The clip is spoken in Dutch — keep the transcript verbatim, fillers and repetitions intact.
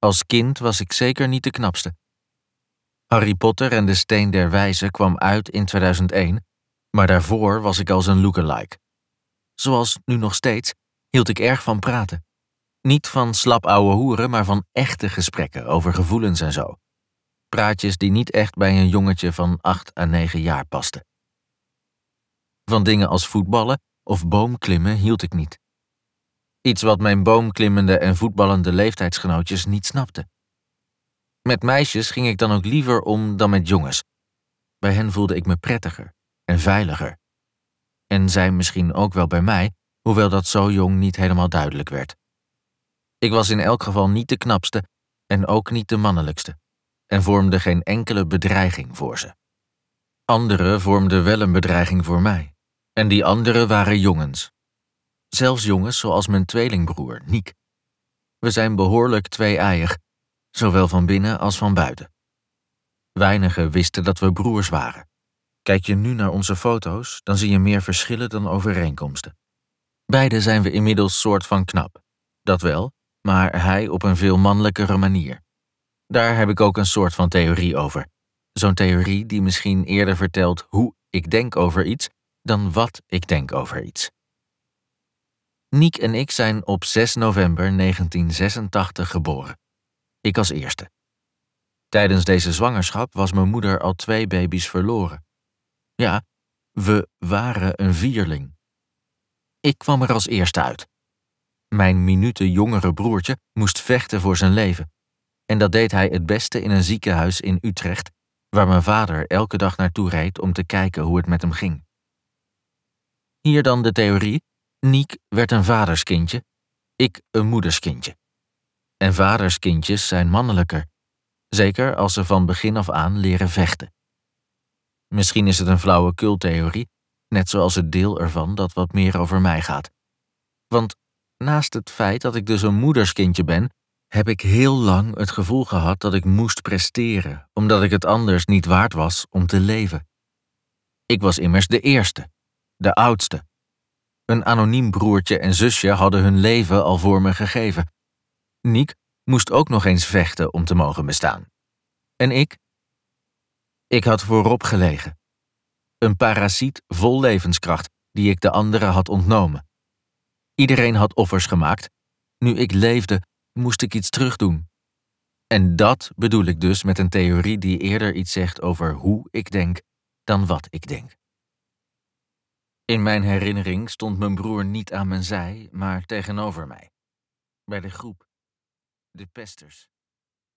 Als kind was ik zeker niet de knapste. Harry Potter en de Steen der Wijzen kwam uit in tweeduizend één, maar daarvoor was ik al zijn lookalike. Zoals nu nog steeds hield ik erg van praten. Niet van slap ouwe hoeren, maar van echte gesprekken over gevoelens en zo. Praatjes die niet echt bij een jongetje van acht à negen jaar pasten. Van dingen als voetballen of boomklimmen hield ik niet. Iets wat mijn boomklimmende en voetballende leeftijdsgenootjes niet snapten. Met meisjes ging ik dan ook liever om dan met jongens. Bij hen voelde ik me prettiger en veiliger. En zij misschien ook wel bij mij, hoewel dat zo jong niet helemaal duidelijk werd. Ik was in elk geval niet de knapste en ook niet de mannelijkste, en vormde geen enkele bedreiging voor ze. Anderen vormden wel een bedreiging voor mij, en die anderen waren jongens. Zelfs jongens zoals mijn tweelingbroer, Niek. We zijn behoorlijk twee-eiig, zowel van binnen als van buiten. Weinigen wisten dat we broers waren. Kijk je nu naar onze foto's, dan zie je meer verschillen dan overeenkomsten. Beide zijn we inmiddels soort van knap. Dat wel, maar hij op een veel mannelijkere manier. Daar heb ik ook een soort van theorie over. Zo'n theorie die misschien eerder vertelt hoe ik denk over iets dan wat ik denk over iets. Niek en ik zijn op zes november negentien zesentachtig geboren. Ik als eerste. Tijdens deze zwangerschap was mijn moeder al twee baby's verloren. Ja, we waren een vierling. Ik kwam er als eerste uit. Mijn minuten jongere broertje moest vechten voor zijn leven. En dat deed hij het beste in een ziekenhuis in Utrecht, waar mijn vader elke dag naartoe reed om te kijken hoe het met hem ging. Hier dan de theorie: Niek werd een vaderskindje, ik een moederskindje. En vaderskindjes zijn mannelijker, zeker als ze van begin af aan leren vechten. Misschien is het een flauwekultheorie, net zoals het deel ervan dat wat meer over mij gaat. Want naast het feit dat ik dus een moederskindje ben, heb ik heel lang het gevoel gehad dat ik moest presteren, omdat ik het anders niet waard was om te leven. Ik was immers de eerste, de oudste. Een anoniem broertje en zusje hadden hun leven al voor me gegeven. Niek moest ook nog eens vechten om te mogen bestaan. En ik? Ik had voorop gelegen. Een parasiet vol levenskracht die ik de anderen had ontnomen. Iedereen had offers gemaakt. Nu ik leefde, moest ik iets terugdoen. En dat bedoel ik dus met een theorie die eerder iets zegt over hoe ik denk dan wat ik denk. In mijn herinnering stond mijn broer niet aan mijn zij, maar tegenover mij. Bij de groep. De pesters.